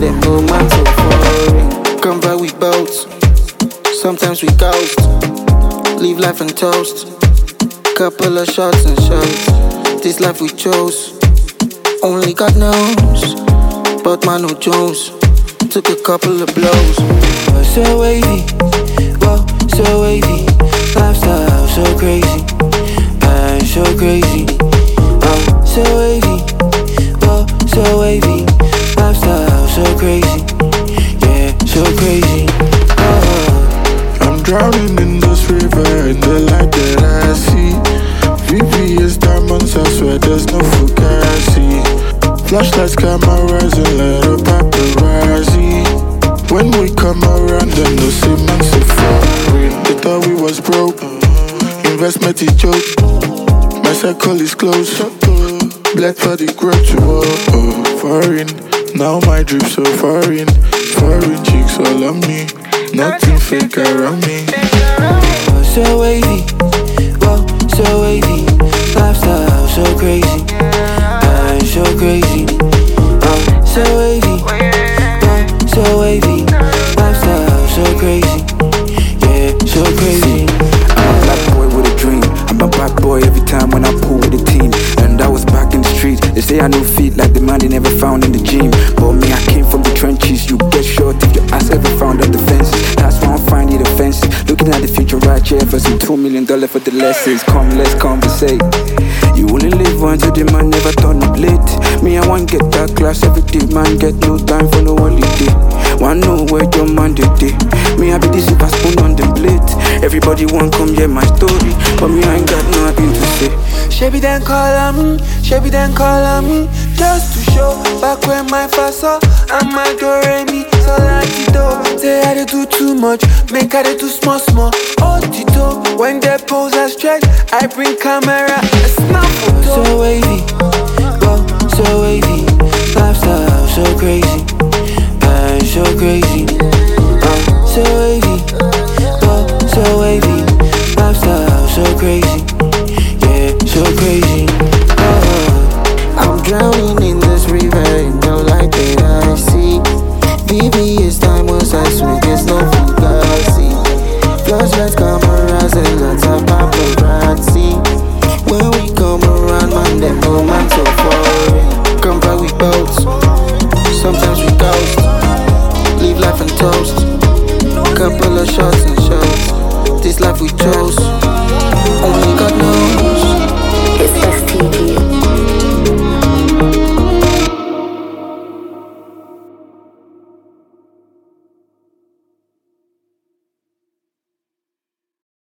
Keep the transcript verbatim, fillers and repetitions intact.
them moment so foreign. Come by we boats, sometimes we ghost. Leave life and toast. Couple of shots and shots. This life we chose, only God knows. But Manu Jones took a couple of blows. But so wavy, whoa, so wavy. Lifestyle so crazy, I'm so crazy. Oh, so wavy, whoa, so wavy. Lifestyle so crazy, yeah, so crazy. Oh. I'm drowning in this river in the light that I see. V V S diamonds, I swear there's no fugazi. Flashlights, cameras, and little paparazzi. When we come around, then no see man so foreign. They thought we was broke, investment is joke. My circle is close, black for the grudge. Oh, oh, foreign, now my drip so foreign. Foreign chicks all on me, nothing fake around me. Oh, so wavy, whoa, so wavy. Lifestyle so crazy, I'm so crazy. Oh, so wavy, whoa, so wavy. Lifestyle so crazy, yeah, so crazy. I'm a black boy with a dream. I'm a bad boy every time when I pull with the team. And I was back in the streets. They say I know feet like the man they never found in the gym. But me, I came from the trenches. You get short if your ass ever found on the fences. That's why I'm finding it offensive. Looking at the future right here for some two million dollars for the lessons. Come, let's conversate. You only live once, so the man never turn up late. Me, I want get that class every day. Man, get no time for no holiday. Wanna know where your man did day. Me, I be the super spoon on the plate. Everybody want come hear my story, but me, I ain't got nothing to say. Shabby then call on me, Shabby then call on me. Just to show back when my first saw I'm my Doremi, so like it though. Say I dey do too much, make I dey do small small. Oh Tito, when they pose I stretch, I bring camera, a snap photo. So wavy, whoa, so wavy. Lifestyle so crazy, I'm so crazy. Oh, so wavy, whoa, so wavy. Lifestyle so crazy, yeah, so crazy. Oh, I'm drowning in this river in the light that I see. V V S diamonds, I swear there's no fugazi. Flashlights, cameras, and lots of paparazzi. When we come around, man, them no man so foreign. Come by we boats, sometimes we ghost. Leave life and toast. Couple of shots and shots. This life we chose, only